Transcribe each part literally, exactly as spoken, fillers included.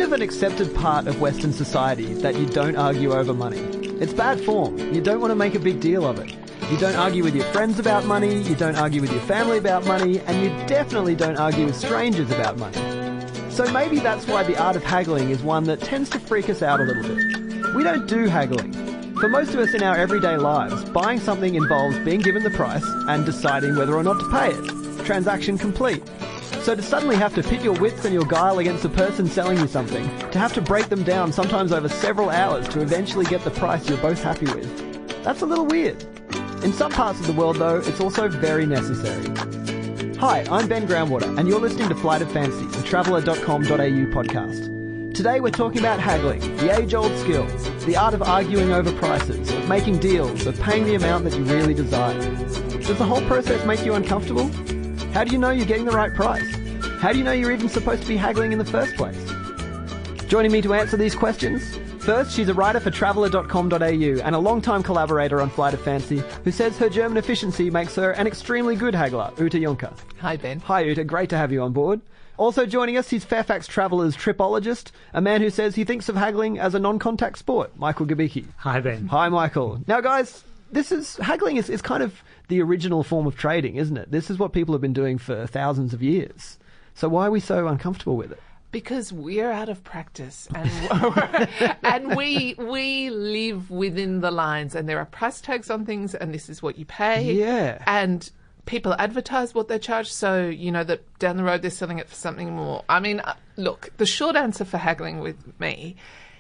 kind of an accepted part of Western society that you don't argue over money. It's bad form. You don't want to make a big deal of it. You don't argue with your friends about money, you don't argue with your family about money, and you definitely don't argue with strangers about money. So maybe that's why the art of haggling is one that tends to freak us out a little bit. We don't do haggling. For most of us in our everyday lives, buying something involves being given the price and deciding whether or not to pay it. Transaction complete. So to suddenly have to pit your wits and your guile against the person selling you something, to have to break them down sometimes over several hours to eventually get the price you're both happy with, that's a little weird. In some parts of the world, though, it's also very necessary. Hi, I'm Ben Groundwater, and you're listening to Flight of Fancy, the traveller dot com dot a u podcast. Today we're talking about haggling, the age-old skill, the art of arguing over prices, of making deals, of paying the amount that you really desire. Does the whole process make you uncomfortable? How do you know you're getting the right price? How do you know you're even supposed to be haggling in the first place? Joining me to answer these questions, first, she's a writer for traveller dot com dot a u and a long-time collaborator on Flight of Fancy, who says her German efficiency makes her an extremely good haggler, Ute Juncker. Hi, Ben. Hi, Ute. Great to have you on board. Also joining us, he's Fairfax Traveller's tripologist, a man who says he thinks of haggling as a non-contact sport, Michael Gabicki. Hi, Ben. Hi, Michael. Now, guys, this is haggling is, is kind of the original form of trading, isn't it? This is what people have been doing for thousands of years. So why are we so uncomfortable with it? Because we're out of practice, and and we we live within the lines, and there are price tags on things, and this is what you pay. Yeah. And people advertise what they charge, so you know that down the road they're selling it for something more. I mean, uh, look, the short answer for haggling with me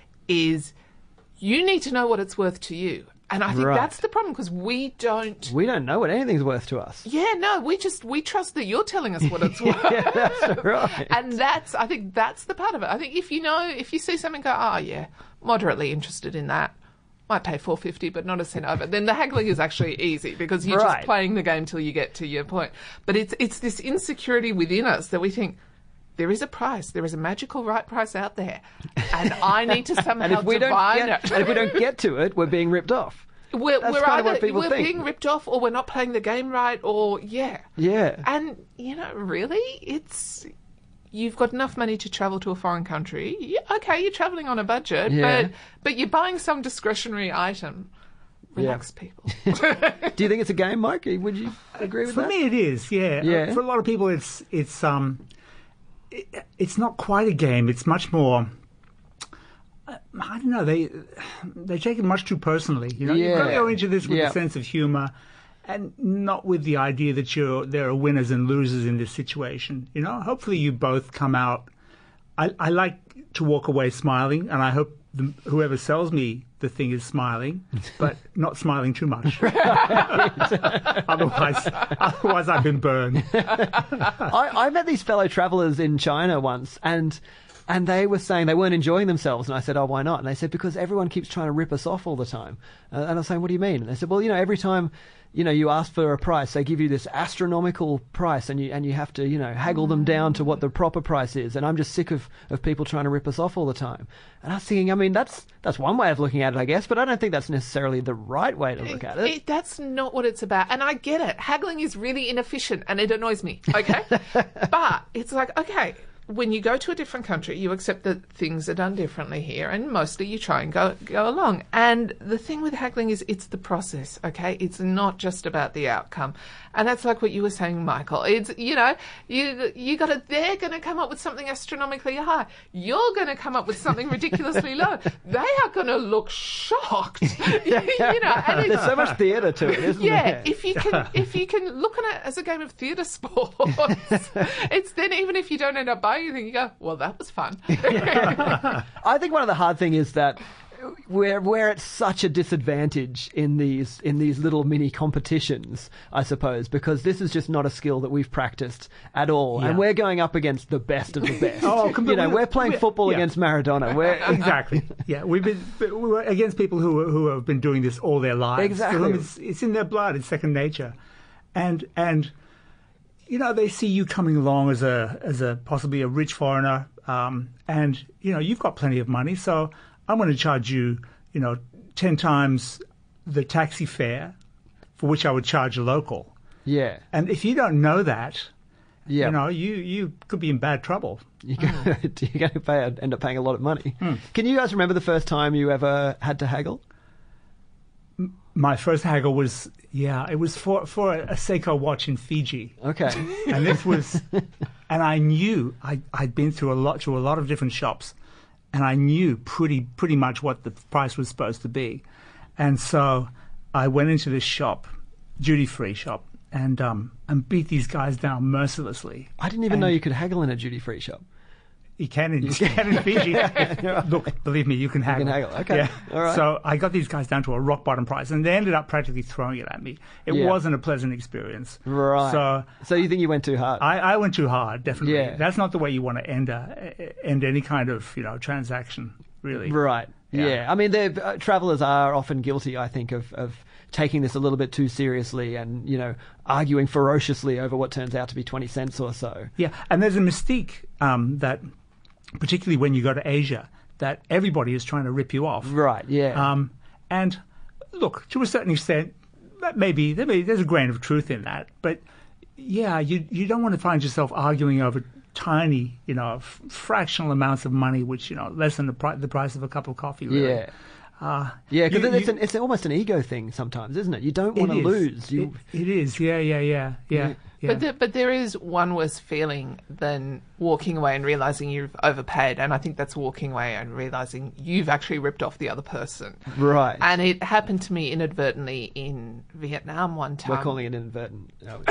is you need to know what it's worth to you. And I think Right. that's the problem, because we don't... We don't know what anything's worth to us. Yeah, no, we just, we trust that you're telling us what it's worth. Yeah, that's right. And that's, I think that's the part of it. I think if you know, if you see something go, oh yeah, moderately interested in that, might pay four fifty, but not a cent over, then the haggling is actually easy, because you're Right. just playing the game till you get to your point. But it's, it's this insecurity within us that we think, there is a price. There is a magical right price out there, and I need to somehow And if we don't divine get, it. and if we don't get to it, we're being ripped off. We're, That's we're kind of either what people we're think. being ripped off, or we're not playing the game right, or yeah, Yeah. And you know, really, it's you've got enough money to travel to a foreign country. Yeah, okay, you're traveling on a budget, Yeah. but but you're buying some discretionary item. Relax, people. Do you think it's a game, Mike? Would you agree with For that? me, it is. Yeah. Yeah. Uh, For a lot of people, it's it's um, it, it's not quite a game. It's much more. uh, I don't know. They they take it much too personally. You know, you've got to Yeah. go into this with Yeah. a sense of humour, and not with the idea that you're there are winners and losers in this situation. You know, hopefully you both come out. I, I like to walk away smiling, and I hope the, whoever sells me the thing is smiling, but not smiling too much. otherwise, otherwise I've been burned. I, I met these fellow travellers in China once, and and they were saying they weren't enjoying themselves. And I said, oh, why not? And they said, because everyone keeps trying to rip us off all the time. Uh, and I was saying, what do you mean? And they said, well, you know, every time, you know, you ask for a price, they give you this astronomical price, and you and you have to, you know, haggle them down to what the proper price is. And I'm just sick of, of people trying to rip us off all the time. And I was thinking, I mean, that's that's one way of looking at it, I guess, but I don't think that's necessarily the right way to look at it. It, that's not what it's about. And I get it. Haggling is really inefficient, and it annoys me, okay? But it's like, okay, when you go to a different country, you accept that things are done differently here, and mostly you try and go go along. And the thing with haggling is it's the process, okay? It's not just about the outcome. And that's like what you were saying, Michael. It's, you know, you you got to, they're going to come up with something astronomically high. You're going to come up with something ridiculously low. They are going to look shocked. you know, and it's, There's so much theatre to it, isn't yeah, there? if you can, if you can look at it as a game of theatre sports, it's then even if you don't end up buying anything, you go, well, that was fun. I think one of the hard thing is that we're we're at such a disadvantage in these in these little mini competitions, I suppose, because this is just not a skill that we've practiced at all, Yeah. and we're going up against the best of the best. Oh, you completely. know, we're playing We- football yeah. against Maradona. We're Exactly. Yeah, we've been we were against people who who have been doing this all their lives. Exactly. For them, it's, it's in their blood. It's second nature, and and you know they see you coming along as a as a possibly a rich foreigner, um, and you know you've got plenty of money, so I'm going to charge you, you know, ten times the taxi fare for which I would charge a local. yeah. And if you don't know that, Yeah. you know, you, you could be in bad trouble. You go, you're going to pay, end up paying a lot of money. Can you guys remember the first time you ever had to haggle? My first haggle was, yeah, it was for, for a Seiko watch in Fiji. Okay. And this was, and I knew, I, I'd been through a lot, through a lot of different shops, and I knew pretty, pretty much what the price was supposed to be. And so I went into this shop, duty-free shop, and um, and beat these guys down mercilessly. I didn't even And know you could haggle in a duty-free shop. You can in, you can in Fiji. Look, believe me, you can haggle. You can haggle, okay. Yeah. All right. So I got these guys down to a rock bottom price, and they ended up practically throwing it at me. It Yeah. wasn't a pleasant experience. Right. So so you think you went too hard? I, I went too hard, definitely. Yeah. That's not the way you want to end a, end any kind of, you know, transaction, really. Right. Yeah. Yeah. I mean, the uh, travelers are often guilty, I think, of, of taking this a little bit too seriously and, you know, arguing ferociously over what turns out to be twenty cents or so. Yeah, and there's a mystique um, that, particularly when you go to Asia, that everybody is trying to rip you off. Right. Yeah. Um, and look, to a certain extent, that maybe there may, there's a grain of truth in that. But yeah, you you don't want to find yourself arguing over tiny, you know, f- fractional amounts of money, which, you know, less than the, pri- the price of a cup of coffee. Really. yeah. Uh, Yeah, because you- it's, you- an, it's almost an ego thing sometimes, isn't it? You don't it want to is. lose. You, It, it is. Yeah. Yeah. Yeah. Yeah. Yeah. yeah. But there, but there is one worse feeling than walking away and realizing you've overpaid, and I think that's walking away and realizing you've actually ripped off the other person. right. And it happened to me inadvertently in Vietnam one time. We're calling it inadvertent. Oh,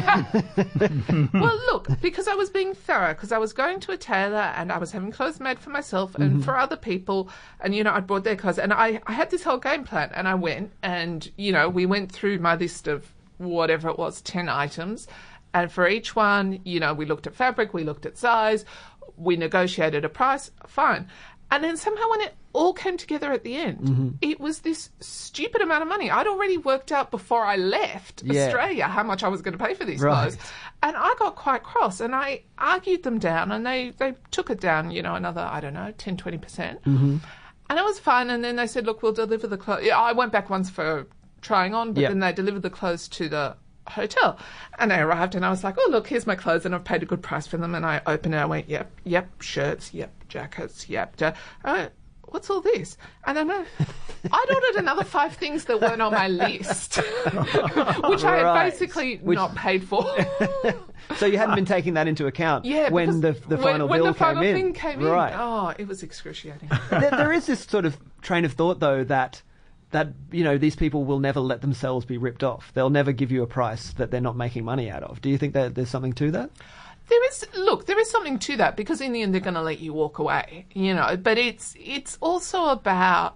yeah. Well, look, because I was being thorough, because I was going to a tailor and I was having clothes made for myself and for other people, and, you know, I'd bought their clothes, and I, I had this whole game plan, and I went and, you know, we went through my list of whatever it was, ten items, and for each one, you know, we looked at fabric, we looked at size, we negotiated a price, fine. And then somehow when it all came together at the end, it was this stupid amount of money. I'd already worked out before I left Yeah. Australia how much I was going to pay for these Right. clothes. And I got quite cross, and I argued them down, and they, they took it down, you know, another, I don't know, ten, twenty percent. Mm-hmm. And it was fine, and then they said, look, we'll deliver the clothes. Yeah, I went back once for trying on, but Yep. then they delivered the clothes to the hotel. And I arrived, and I was like, oh, look, here's my clothes, and I've paid a good price for them. And I opened it, I went, yep, yep, shirts, yep, jackets, yep. Ja- I went, what's all this? And then I, I'd ordered another five things that weren't on my list, which I had Right. basically Which- not paid for. So you hadn't been taking that into account Yeah, when the because the when, final when bill the final came in. thing came in. Right. Oh, it was excruciating. there, there is this sort of train of thought, though, that that you know these people will never let themselves be ripped off. They'll never give you a price that they're not making money out of. Do you think that there's something to that? There is, look, there is something to that, because in the end they're going to let you walk away, you know. But it's it's also about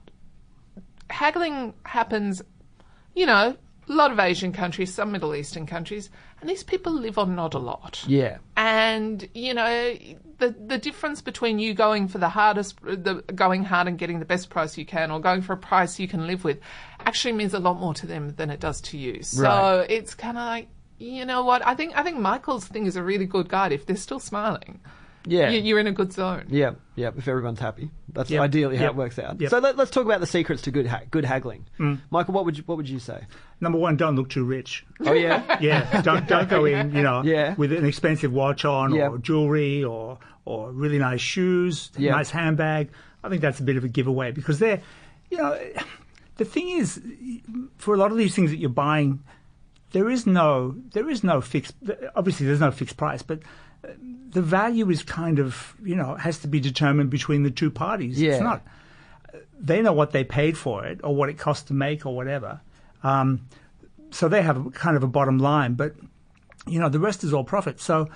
haggling happens, you know, a lot of Asian countries, some Middle Eastern countries, and these people live on not a lot. Yeah. And, you know, the the difference between you going for the hardest, the going hard and getting the best price you can, or going for a price you can live with, actually means a lot more to them than it does to you. So Right. it's kind of like, you know what? I think I think Michael's thing is a really good guide. If they're still smiling, Yeah. you, you're in a good zone. Yeah, yeah. If everyone's happy, that's Yep. ideally how Yep. it works out. Yep. So let, let's talk about the secrets to good ha- good haggling. Michael, what would you, what would you say? Number one, don't look too rich. Oh yeah, Yeah, don't don't go in, you know, Yeah. with an expensive watch on, Yeah. or jewelry, or or really nice shoes, Yeah. nice handbag. I think that's a bit of a giveaway, because they're, you know, the thing is, for a lot of these things that you're buying, there is no there is no fixed. Obviously, there's no fixed price, but the value is kind of, you know, has to be determined between the two parties. Yeah. It's not. They know what they paid for it, or what it cost to make, or whatever. Um, so they have a, kind of a bottom line, but you know the rest is all profit. So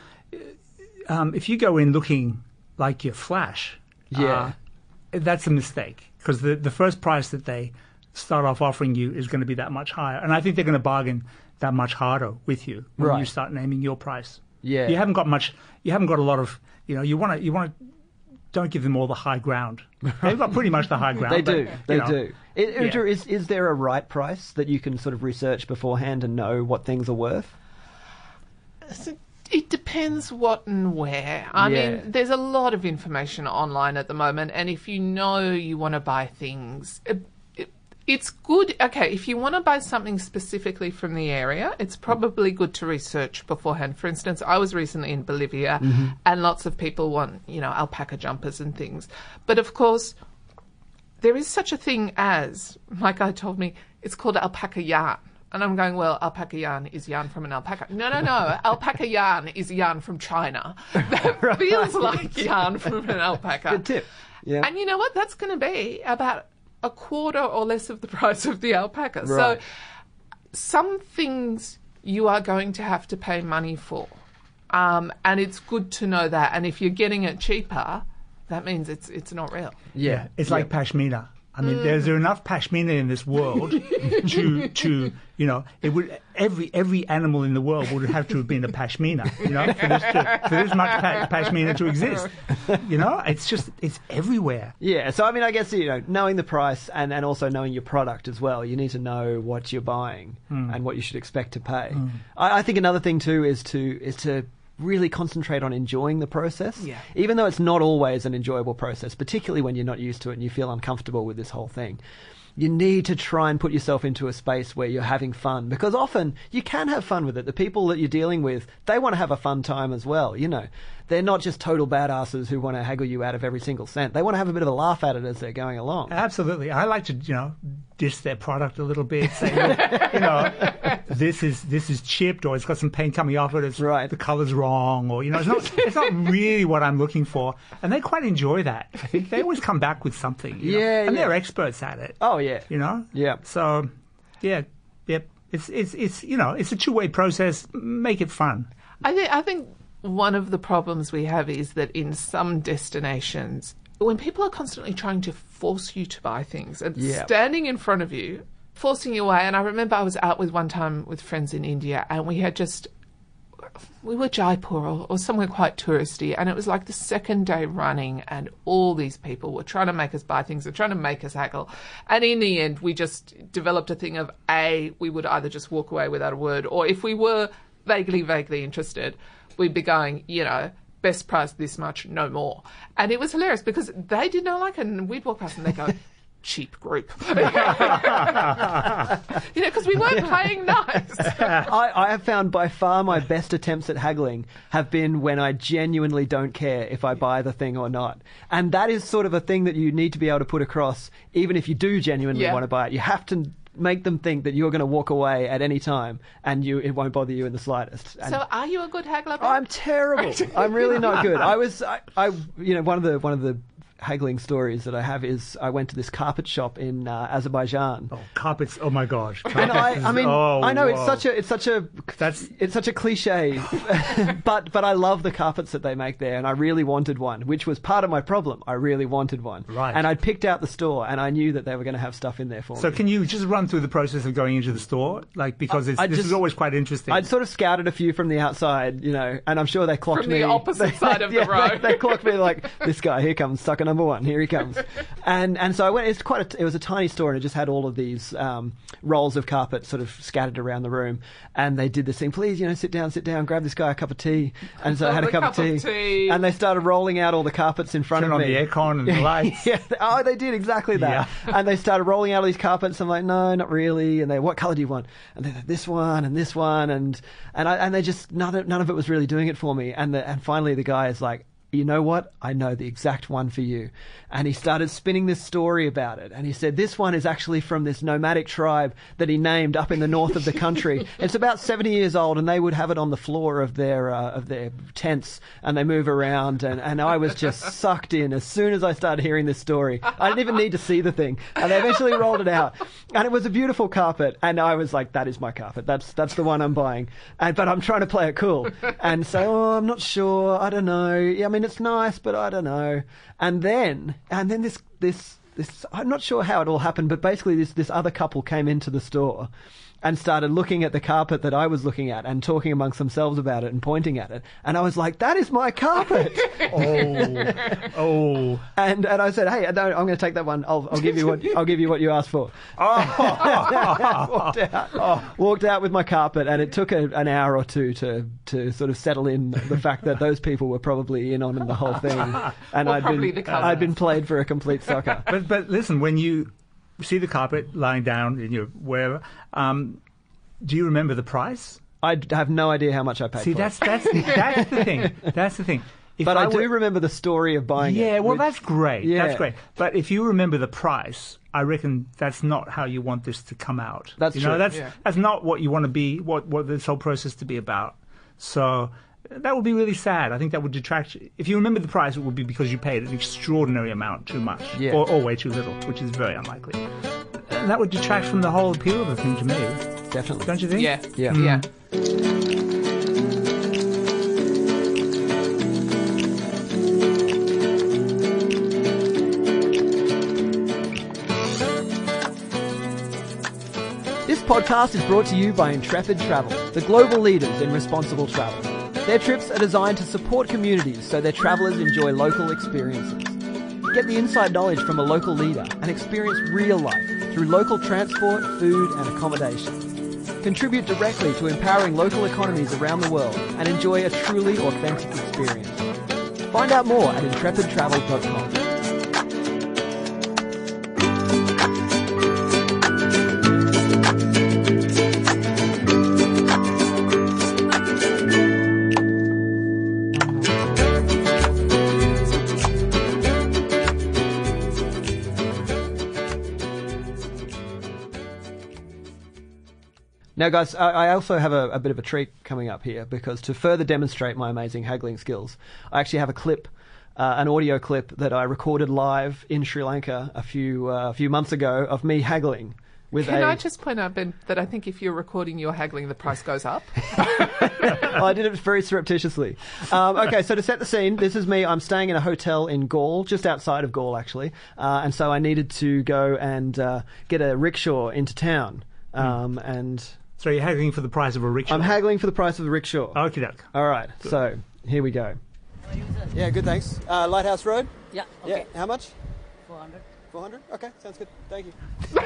um, if you go in looking like you're flash, Yeah. uh, that's a mistake, because the the first price that they start off offering you is going to be that much higher, and I think they're going to bargain that much harder with you when Right. you start naming your price. Yeah. You haven't got much. You haven't got a lot of. You know, you want to. You want to. Don't give them all the high ground. They've got pretty much the high ground. they but, do. you They know, do. Is, yeah. is is there a right price that you can sort of research beforehand and know what things are worth? So it depends what and where. I Yeah. mean, there's a lot of information online at the moment, and if you know you want to buy things, it, it, It's good. Okay, if you want to buy something specifically from the area, it's probably good to research beforehand. For instance, I was recently in Bolivia, mm-hmm. and lots of people want, you know, alpaca jumpers and things. But of course, there is such a thing as, my guy told me, it's called alpaca yarn. And I'm going, well, alpaca yarn is yarn from an alpaca. No, no, no. Alpaca yarn is yarn from China. That right. feels like yarn from an alpaca. Good tip. Yeah. And you know what? That's going to be about a quarter or less of the price of the alpaca. Right. So some things you are going to have to pay money for. Um, and it's good to know that. And if you're getting it cheaper, that means it's it's not real. Yeah, it's like yeah. pashmina. I mean, mm. there's enough pashmina in this world to, to you know, it would every every animal in the world would have to have been a pashmina, you know, for this, to, for this much pa- pashmina to exist. You know, it's just, it's everywhere. Yeah, so I mean, I guess, you know, knowing the price and, and also knowing your product as well, you need to know what you're buying mm. and what you should expect to pay. Mm. I, I think another thing too is to is to really concentrate on enjoying the process, yeah. even though it's not always an enjoyable process, particularly when you're not used to it and you feel uncomfortable with this whole thing. You need to try and put yourself into a space where you're having fun, because often you can have fun with it. The people that you're dealing with, they want to have a fun time as well, you know. They're not just total badasses who want to haggle you out of every single cent. They want to have a bit of a laugh at it as they're going along. Absolutely. I like to, you know, diss their product a little bit, say, look, you know, this is this is chipped, or it's got some paint coming off it, it's right. the colour's wrong, or, you know, it's not it's not really what I'm looking for. And they quite enjoy that. I think they always come back with something. You know? Yeah, And yeah. they're experts at it. Oh, yeah. You know? Yeah. So, yeah, yep. It's, it's, it's, you know, it's a two-way process. Make it fun. I think, I think one of the problems we have is that in some destinations, when people are constantly trying to force you to buy things and yeah. standing in front of you, forcing you away. And I remember I was out with one time with friends in India, and we had just, we were Jaipur or, or somewhere quite touristy, and it was like the second day running, and all these people were trying to make us buy things and trying to make us haggle. And in the end, we just developed a thing of, A, we would either just walk away without a word, or if we were vaguely, vaguely interested, we'd be going, you know, best price this much, no more. And it was hilarious because they did not like it, and we'd walk past and they'd go, cheap group. You know, because we weren't playing nice. I, I have found by far my best attempts at haggling have been when I genuinely don't care if I buy the thing or not. And that is sort of a thing that you need to be able to put across, even if you do genuinely yeah. want to buy it. You have to make them think that you're going to walk away at any time and you it won't bother you in the slightest. And so are you a good haggler? Ben? I'm terrible. I'm really not good. I was, I, I, you know, one of the one of the haggling stories that I have is I went to this carpet shop in uh, Azerbaijan. Oh, carpets! Oh my gosh! Carpets And I, is, I mean, oh, I know whoa. it's such a, it's such a, That's it's such a cliche, but but I love the carpets that they make there, and I really wanted one, which was part of my problem. I really wanted one, right? And I'd picked out the store, and I knew that they were going to have stuff in there for so me. So can you just run through the process of going into the store, like because it's, I this just, is always quite interesting. I'd sort of scouted a few from the outside, you know, and I'm sure they clocked from me the opposite they, side of yeah, the road. They, they clocked me like, this guy, here comes sucker number one, here he comes. And and so I went. It's quite. A, it was a tiny store, and it just had all of these um, rolls of carpet sort of scattered around the room. And they did this thing. Please, you know, sit down, sit down. Grab this guy a cup of tea. And so I had a cup, cup of, tea, of tea. And they started rolling out all the carpets in front Turn of on me. the aircon and the lights. Yeah. Oh, they did exactly that. Yeah. And they started rolling out all these carpets. I'm like, no, not really. And they, what colour do you want? And they, this one and this one, and and I, and they just none of, none of it was really doing it for me. And the, and finally the guy is like, you know what? I know the exact one for you. And he started spinning this story about it. And he said, this one is actually from this nomadic tribe that he named up in the north of the country. It's about seventy years old, and they would have it on the floor of their uh, of their tents, and they move around. And, and I was just sucked in as soon as I started hearing this story. I didn't even need to see the thing. And they eventually rolled it out. And it was a beautiful carpet. And I was like, that is my carpet. That's that's the one I'm buying. And But I'm trying to play it cool. And so, oh, I'm not sure. I don't know. Yeah, I mean, it's nice, but I don't know. And then, and then this, this, this, I'm not sure how it all happened, but basically this, this other couple came into the store and started looking at the carpet that I was looking at and talking amongst themselves about it and pointing at it. And I was like, that is my carpet. oh, oh. And and I said, hey, I don't, I'm going to take that one. I'll I'll give you what I'll give you what you asked for. Oh. walked out, oh. walked out with my carpet, and it took a, an hour or two to to sort of settle in the fact that those people were probably in on the whole thing, and Well, I'd probably been the cousins. I'd been played for a complete sucker. But but listen, when you see the carpet lying down in your wherever. Um, do you remember the price? I d- have no idea how much I paid See, for that's it. that's that's the thing. That's the thing. If But I, do were- remember the story of buying it. Yeah, well, which- that's great. Yeah. That's great. But if you remember the price, I reckon that's not how you want this to come out. That's you true. Know, that's Yeah. that's not what you want to be. What what this whole process to be about. So that would be really sad. I think that would detract. If you remember the price, it would be because you paid an extraordinary amount too much, Yeah. or, or way too little, which is very unlikely. And that would detract from the whole appeal of the thing to me. Definitely. Don't you think? Yeah. Yeah. Yeah. This podcast is brought to you by Intrepid Travel, the global leaders in responsible travel. Their trips are designed to support communities so their travellers enjoy local experiences. Get the inside knowledge from a local leader and experience real life through local transport, food and accommodation. Contribute directly to empowering local economies around the world and enjoy a truly authentic experience. Find out more at intrepid travel dot com. Now, guys, I I also have a, a bit of a treat coming up here because to further demonstrate my amazing haggling skills, I actually have a clip, uh, an audio clip that I recorded live in Sri Lanka a few uh, a few months ago of me haggling with Can a. I just point out, Ben, that I think if you're recording your haggling, the price goes up? Oh, I did it very surreptitiously. Um, okay, so to set the scene, this is me. I'm staying in a hotel in Gaul, just outside of Gaul, actually, uh, and so I needed to go and uh, get a rickshaw into town, um, mm. and. So you're haggling for the price of a rickshaw? I'm haggling for the price of the rickshaw. Okie doke. All right, Good. so here we go. Yeah, good, thanks. Uh, Lighthouse Road? Yeah, okay. Yeah, how much? four hundred. four hundred? Okay, sounds good. Thank you.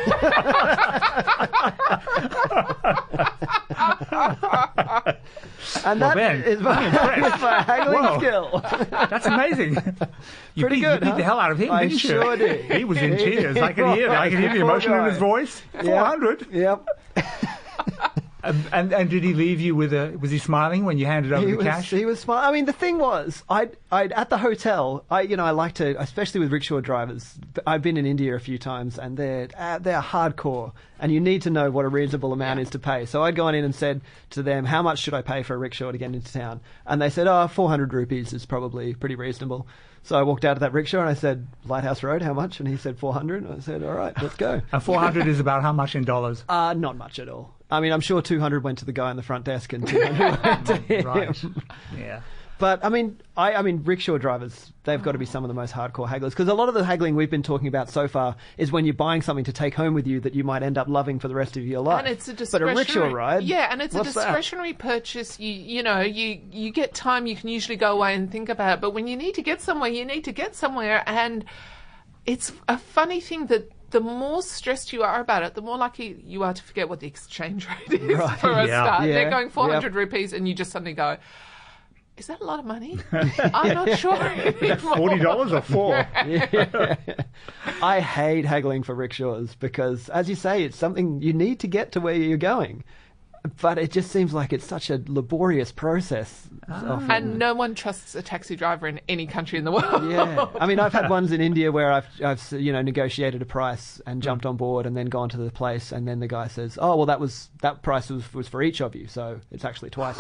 And Well, that Ben, is my, I'm impressed. is my haggling Whoa. skill. That's amazing. You Pretty beat, good, You beat huh? the hell out of him, I didn't you? sure did. He was in tears. I could hear. I could hear the Poor emotion in guy. his voice. Four hundred. Yep. And, and and did he leave you with a? Was he smiling when you handed over He the was, cash? he was smart. I mean, the thing was, I, I at the hotel, I, you know, I like to, especially with rickshaw drivers. I've been in India a few times, and they're uh, they're hardcore, and you need to know what a reasonable amount is to pay. So I'd gone in and said to them, "How much should I pay for a rickshaw to get into town?" And they said, "Oh, four hundred rupees is probably pretty reasonable." So I walked out of that rickshaw and I said, "Lighthouse Road, how much?" And he said, four hundred. And I said, "All right, let's go." And four hundred is about how much in dollars? Uh, not much at all. I mean, I'm sure two hundred went to the guy on the front desk and two hundred went to him. Right. Yeah. But I mean, I, I mean, rickshaw drivers, they've got to be some of the most hardcore hagglers because a lot of the haggling we've been talking about so far is when you're buying something to take home with you that you might end up loving for the rest of your life. And it's a But a discretionary rickshaw ride, Yeah, and it's a what's that? discretionary purchase. You you know, you you get time, you can usually go away and think about it. But when you need to get somewhere, you need to get somewhere. And it's a funny thing that the more stressed you are about it, the more likely you are to forget what the exchange rate is Right. for a Yeah. start. Yeah. They're going four hundred Yep. rupees and you just suddenly go, is that a lot of money? I'm not sure anymore. Forty dollars or four? Yeah. I hate haggling for rickshaws because, as you say, it's something you need to get to where you're going. But it just seems like it's such a laborious process. often. And no one trusts a taxi driver in any country in the world. Yeah, I mean, I've had ones in India where I've, I've, you know, negotiated a price and jumped on board, and then gone to the place, and then the guy says, "Oh, well, that was that price was, was for each of you, so it's actually twice."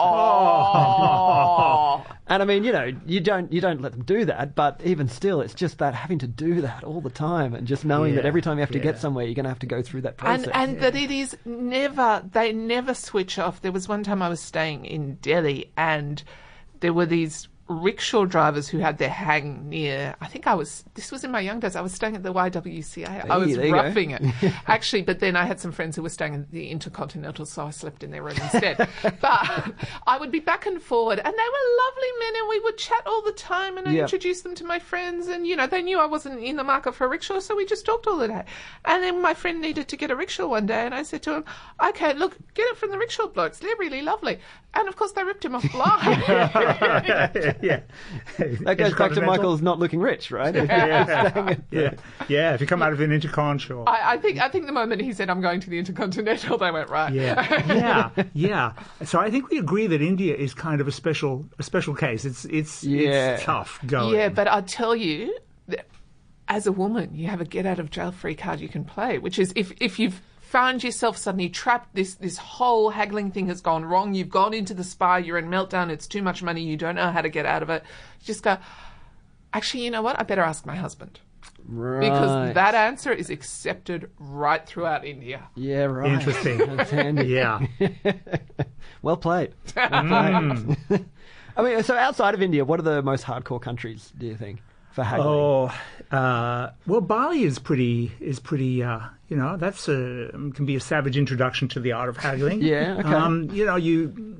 Oh. And I mean, you know, you don't you don't let them do that, but even still, it's just that having to do that all the time, and just knowing that Yeah, every time you have to yeah. get somewhere, you're going to have to go through that process. And and that it is never, they never switch off. There was one time I was staying in Delhi and there were these rickshaw drivers who had their hang near, I think I was, this was in my young days, I was staying at the Y W C A. I was there you go. roughing it. Actually, but then I had some friends who were staying in the Intercontinental, so I slept in their room instead. But I would be back and forward, and they were lovely men, and we would chat all the time, and I Yep. introduced them to my friends, and, you know, they knew I wasn't in the market for a rickshaw, so we just talked all the day. And then my friend needed to get a rickshaw one day, and I said to him, "Okay, look, get it from the rickshaw blokes. They're really lovely." And, of course, they ripped him off blind. yeah. That goes back to Intercontinental. Michael's not looking rich, right? Yeah. yeah, yeah. If you come out of an intercon, sure. I, I think I think the moment he said, I'm going to the Intercontinental, they went, right. Yeah, yeah, yeah. So I think we agree that India is kind of a special, a special case. It's, it's, Yeah. it's tough going. Yeah, but I tell you, that as a woman, you have a get out of jail free card you can play, which is if if you've found yourself suddenly trapped, this this whole haggling thing has gone wrong, you've gone into the spa, you're in meltdown, it's too much money, you don't know how to get out of it. You just go, actually, you know what? I better ask my husband. Right. Because that answer is accepted right throughout India. Yeah, right. Interesting. That's handy. Yeah. Well played. Well played. I mean, so outside of India, what are the most hardcore countries, do you think, for haggling? Oh, uh, well, Bali is pretty, is pretty, uh, you know, that's a, can be a savage introduction to the art of haggling. Yeah, okay. Um, you know, you,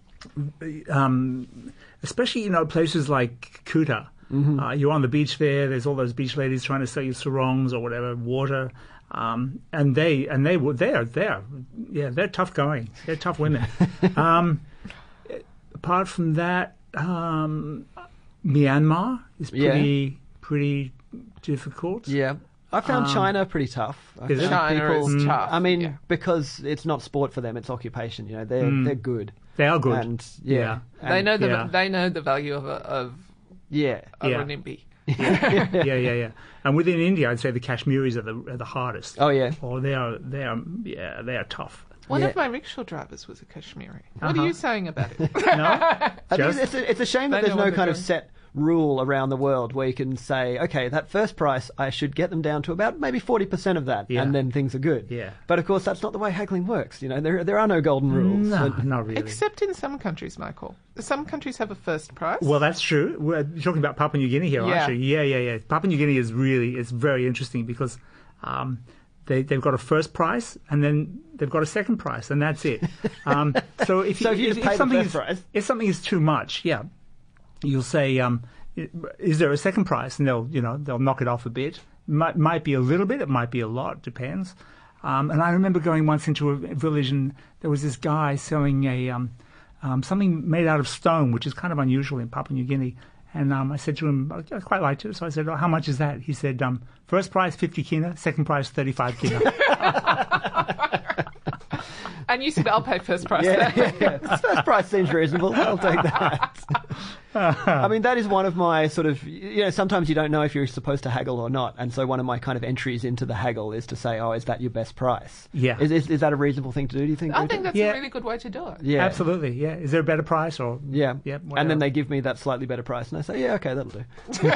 um, especially, you know, places like Kuta. Mm-hmm. Uh, you're on the beach there. There's all those beach ladies trying to sell you sarongs or whatever, water, um, and they and they were there. There, yeah, they're tough going. They're tough women. um, apart from that, um, Myanmar is pretty Yeah. pretty difficult. Yeah. I found Um, China pretty tough. I is it? think China people, is tough. I mean, yeah. because it's not sport for them, it's occupation. You know, they're they're good. They are good. And yeah, They and- know the yeah. they know the value of a, of Yeah. a Yeah. renminbi. yeah, yeah, yeah. And within India, I'd say the Kashmiris are the are the hardest. Oh yeah. Or they are they are yeah they are tough. One Yeah. of my rickshaw drivers was a Kashmiri. What Uh-huh. are you saying about it? No, I think Just- it's, a, it's a shame that They there's know no what kind they're of doing. set rule around the world where you can say, okay, that first price, I should get them down to about maybe forty percent of that, Yeah. and then things are good. Yeah. But of course, that's not the way haggling works. You know, there there are no golden rules. no, So- not really. Except in some countries, Michael. Some countries have a first price. Well, that's true. We're talking about Papua New Guinea here, Yeah. aren't you? Yeah, yeah, yeah. Papua New Guinea is really, it's very interesting because um, they, they've got a first price and then they've got a second price and that's it. Um, so if, So if you just pay the something first is, price- if something is too much, yeah, you'll say, um, is there a second price? And they'll, you know, they'll knock it off a bit. Might, might be a little bit, it might be a lot, depends. Um, and I remember going once into a village and there was this guy selling a um, um, something made out of stone, which is kind of unusual in Papua New Guinea. And um, I said to him, I quite liked it. So I said, oh, how much is that? He said, um, first price fifty kina, second price thirty-five kina. and you said, I'll pay first price. Yeah, yeah, yeah. This first price seems reasonable. I'll take that. I mean, that is one of my sort of, you know, sometimes you don't know if you're supposed to haggle or not. And so one of my kind of entries into the haggle is to say, oh, is that your best price? Yeah. Is, is, is that a reasonable thing to do, do you think? I Rita? think that's Yeah. a really good way to do it. Yeah. Absolutely, yeah. Is there a better price? Or Yeah. yeah and whatever. then they give me that slightly better price, and I say, yeah, okay, that'll do.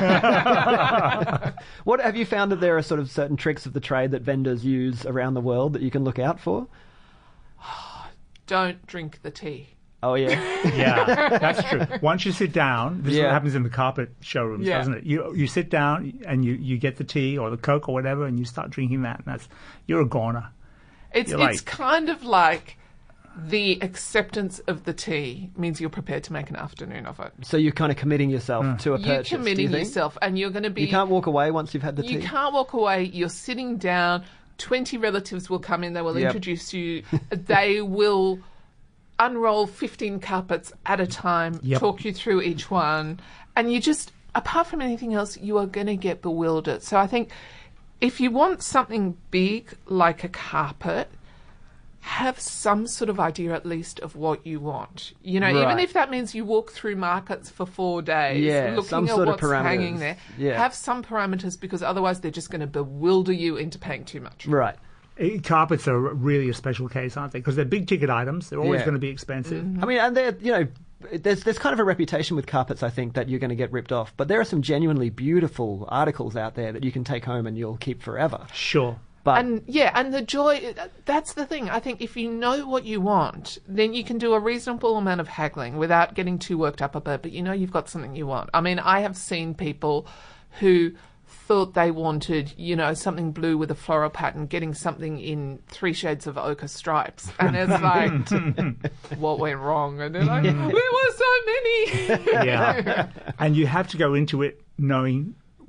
What have you found that there are sort of certain tricks of the trade that vendors use around the world that you can look out for? Don't drink the tea. Oh, yeah. Yeah, that's true. Once you sit down, this is Yeah. what happens in the carpet showrooms, Yeah. doesn't it? You you sit down and you, you get the tea or the Coke or whatever, and you start drinking that, and that's you're a goner. It's You're it's like- kind of like the acceptance of the tea means you're prepared to make an afternoon of it. So you're kind of committing yourself to a You're purchase. do you committing think? yourself, and you're going to be. You can't walk away once you've had the You tea. can't walk away. You're sitting down. Twenty relatives will come in. They will Yep. introduce you. They will unroll fifteen carpets at a time. Yep. Talk you through each one, and you just, apart from anything else, you are going to get bewildered. So I think if you want something big like a carpet, have some sort of idea at least of what you want. You know, even Right. if that means you walk through markets for four days, Yeah, looking some at sort of what's hanging parameters. there. Yeah. Have some parameters, because otherwise they're just going to bewilder you into paying too much. Right. Eh, Carpets are really a special case, aren't they? Because they're big ticket items. They're always Yeah. going to be expensive. I mean, and they're, you know, there's there's kind of a reputation with carpets, I think, that you're going to get ripped off. But there are some genuinely beautiful articles out there that you can take home and you'll keep forever. Sure. But And yeah, and the joy, that's the thing. I think if you know what you want, then you can do a reasonable amount of haggling without getting too worked up about it, but you know you've got something you want. I mean, I have seen people who thought they wanted, you know, something blue with a floral pattern, getting something in three shades of ochre stripes. And it's like, what went wrong? And they're like, there were so many. Yeah. And you have to go into it knowing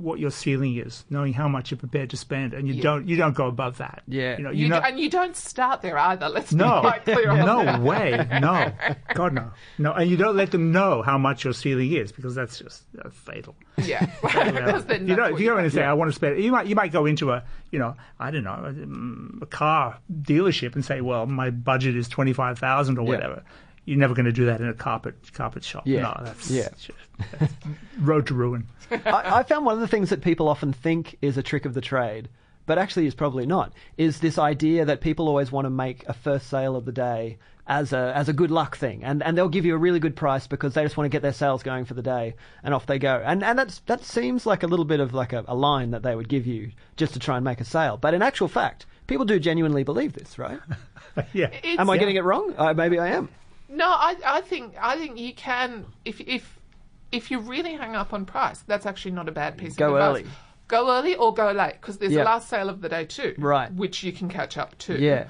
what your ceiling is, knowing how much you're prepared to spend, and you Yeah. don't you don't go above that. Yeah. you know, You you know, d- and you don't start there either. Let's no, be quite clear on no that. way, no, God no, no, and you don't let them know how much your ceiling is because that's just that's fatal. Yeah, because then You that's know, what if you go in and say, Yeah. "I want to spend," you might you might go into a, you know, I don't know, a, a car dealership and say, "Well, my budget is twenty five thousand or Yeah. whatever." You're never going to do that in a carpet carpet shop. Yeah. No, that's, Yeah. that's road to ruin. I, I found one of the things that people often think is a trick of the trade, but actually is probably not, is this idea that people always want to make a first sale of the day as a as a good luck thing, and and they'll give you a really good price because they just want to get their sales going for the day, and off they go. And and that's that seems like a little bit of like a, a line that they would give you just to try and make a sale. But in actual fact, people do genuinely believe this, right? Yeah. It's- Am I Yeah. getting it wrong? Uh, maybe I am. No, I, I think I think you can if if if you really hang up on price, that's actually not a bad piece Go of advice. early. Go early or go late because there's Yeah. a last sale of the day too, Right. Which you can catch up to. Yeah.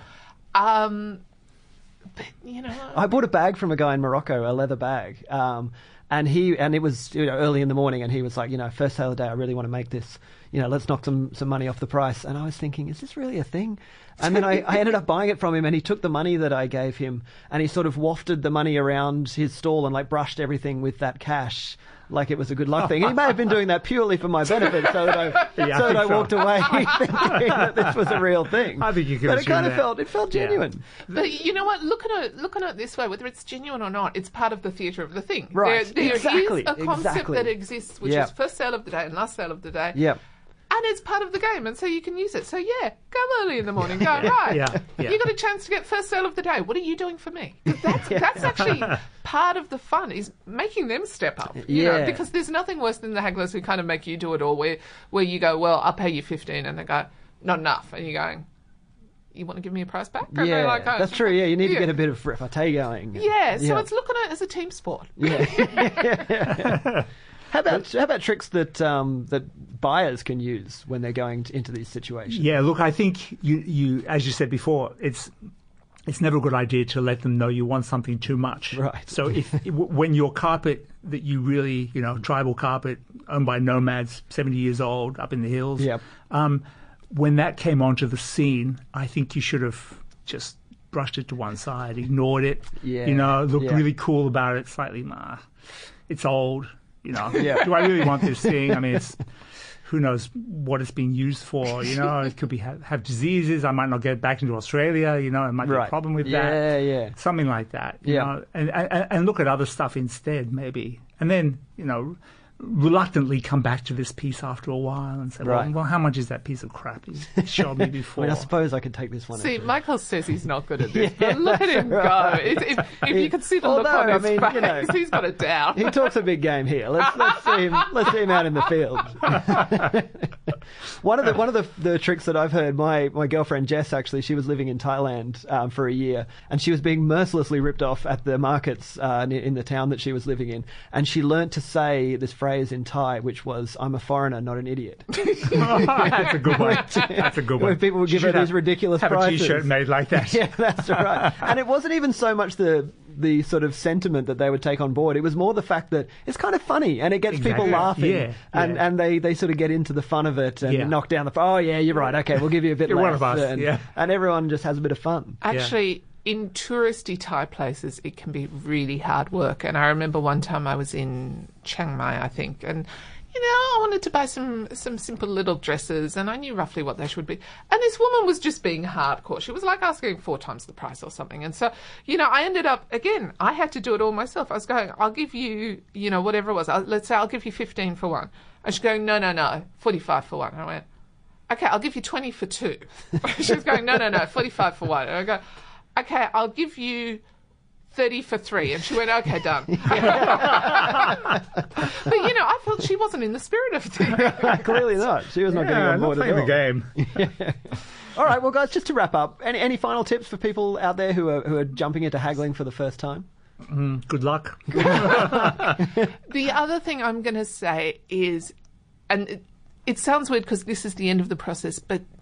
Um, but you know, I bought a bag from a guy in Morocco, a leather bag, um, and he and it was you know early in the morning, and he was like, you know, first sale of the day, I really want to make this, you know, let's knock some some money off the price. And I was thinking, is this really a thing? And then I, I ended up buying it from him, and he took the money that I gave him, and he sort of wafted the money around his stall and like brushed everything with that cash. Like it was a good luck thing. He may have been doing that purely for my benefit, so that I, Yeah, I so that think I so. walked away thinking that this was a real thing. I think you can But it assume kind of that. felt it felt Yeah. genuine. But you know what? Look at it. Look at it this way: whether it's genuine or not, it's part of the theatre of the thing. Right. There, there Exactly. is a concept Exactly. that exists, which Yeah. is first sale of the day and last sale of the day. Yep. And it's part of the game, and so you can use it. So yeah, go early in the morning. Go right. Yeah, yeah. You got a chance to get first sale of the day. What are you doing for me? 'Cause that's that's actually part of the fun is making them step up. You know, Yeah. because there's nothing worse than the hagglers who kind of make you do it all. Where where you go, well, I'll pay you fifteen, and they go, not enough, and you're going, you want to give me a price back? And they're Yeah, like, oh, that's true. Yeah, you need to yeah. get a bit of repartee going. Yeah, so Yeah. it's looking at it as a team sport. Yeah. How about how about tricks that um, that buyers can use when they're going to, into these situations? Yeah, look, I think you, you, as you said before, it's it's never a good idea to let them know you want something too much. Right. So if when your carpet that you really, you know, tribal carpet owned by nomads, seventy years old, up in the hills, Yep. um, when that came onto the scene, I think you should have just brushed it to one side, ignored it. Yeah, You know, looked yeah. really cool about it, slightly, nah, it's old. You know, Yeah. do I really want this thing? I mean, it's who knows what it's being used for. You know, it could be have, have diseases. I might not get back into Australia. You know, it might be Right. a problem with Yeah, that. yeah. Something like that. You Yeah. know, and, and and look at other stuff instead, maybe, and then you know, reluctantly come back to this piece after a while and say, Right. well, well, how much is that piece of crap you showed me I before? mean, I suppose I could take this one. See, actually. Michael says he's not good at this, Yeah, but look at that's him right. go. It's, if, if you could see the look Although, on his I mean, face, you know, he's got it down. He talks a big game here. Let's let's see him. Let's see him out in the field. one of the one of the, the tricks that I've heard. My my girlfriend Jess actually, she was living in Thailand um, for a year, and she was being mercilessly ripped off at the markets uh, in in the town that she was living in, and she learnt to say this phrase in Thai, which was "I'm a foreigner, not an idiot." That's a good one. That's a good one. When people would She give her should these have- ridiculous have prices. a T-shirt made like that. Yeah, that's right. And it wasn't even so much the the sort of sentiment that they would take on board. It was more the fact that it's kind of funny and it gets people Exactly. laughing, Yeah, and yeah. and they, they sort of get into the fun of it and Yeah. knock down the. Oh yeah, you're right. Okay, we'll give you a bit You're less. one of us, And, yeah. and everyone just has a bit of fun. Actually, in touristy Thai places, it can be really hard work. And I remember one time I was in Chiang Mai, I think, and you know, I wanted to buy some some simple little dresses, and I knew roughly what they should be. And this woman was just being hardcore. She was like asking four times the price or something. And so, you know, I ended up again. I had to do it all myself. I was going, I'll give you, you know, whatever it was. I'll, let's say I'll give you fifteen for one. And she's going, no, no, no, forty-five for one. And I went, okay, I'll give you twenty for two. She was going, no, no, no, forty-five for one. And I go, okay, I'll give you thirty for three. And she went, okay, done. But, you know, I felt she wasn't in the spirit of things. Clearly not. She was not getting Yeah, on not board playing at all. the game. All right, well, guys, just to wrap up, any any final tips for people out there who are who are jumping into haggling for the first time? Good luck. The other thing I'm going to say is, and it, it sounds weird because this is the end of the process, but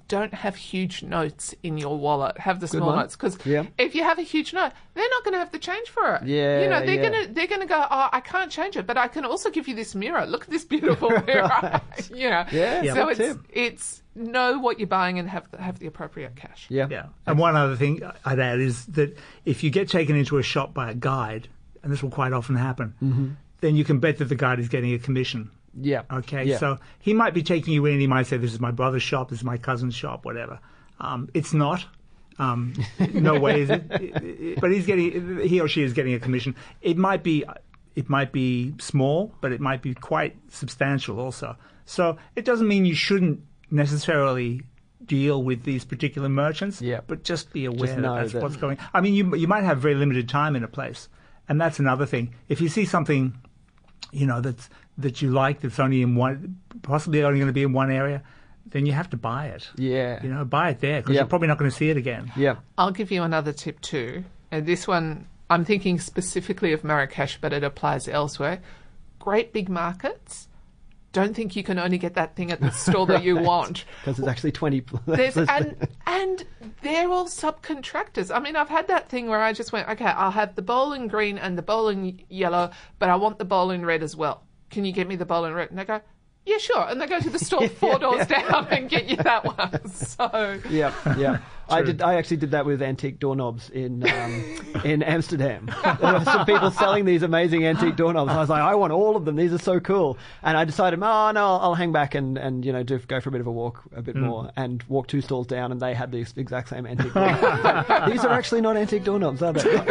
don't have huge notes in your wallet. Have the small one. notes, because Yeah. if you have a huge note, they're not going to have the change for it. Yeah, you know, they're yeah. going to they're going to go, oh, I can't change it, but I can also give you this mirror. Look at this beautiful mirror. Right. You know, Yeah, so good it's tip. it's know what you're buying and have the, have the appropriate cash. Yeah. Yeah. And one other thing I'd add is that if you get taken into a shop by a guide, and this will quite often happen, Mm-hmm. then you can bet that the guide is getting a commission. Yeah. Okay, Yeah. so he might be taking you in. He might say, "This is my brother's shop. This is my cousin's shop. Whatever." Um, it's not. Um, no way is it. It- it- But he's getting. He or she is getting a commission. It might be. It might be small, but it might be quite substantial also. So it doesn't mean you shouldn't necessarily deal with these particular merchants. Yeah. But just be aware Just that know that's that- what's going. I mean, you you might have very limited time in a place, and that's another thing. If you see something, you know, that's that you like, that's only in one, possibly only going to be in one area, then you have to buy it. Yeah. You know, buy it there because Yeah. you're probably not going to see it again. Yeah. I'll give you another tip too. And this one, I'm thinking specifically of Marrakesh, but it applies elsewhere. Great big markets. Don't think you can only get that thing at the store that you want. Because there's actually twenty. There's, and and they're all subcontractors. I mean, I've had that thing where I just went, okay, I'll have the bowl in green and the bowl in yellow, but I want the bowl in red as well. Can you get me the bowl in red? And they go, yeah, sure. And they go to the store four doors down and get you that one. So Yeah, yeah. I did. I actually did that with antique doorknobs in um, in Amsterdam. There were some people selling these amazing antique doorknobs. I was like, I want all of them. These are so cool. And I decided, oh no, I'll hang back and, and you know do, go for a bit of a walk, a bit more, and walk two stalls down, and they had the exact same antique doorknobs. These are actually not antique doorknobs, are they?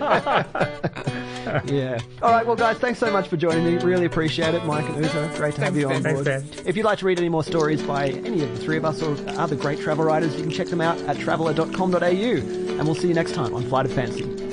Yeah. All right. Well, guys, thanks so much for joining me. Really appreciate it, Mike and Uta. Great to have Thanks, you on Ben. board. Thanks, Ben. If you'd like to read any more stories by any of the three of us or other great travel writers, you can check them out at traveller dot com dot a u. And we'll see you next time on Flight of Fancy.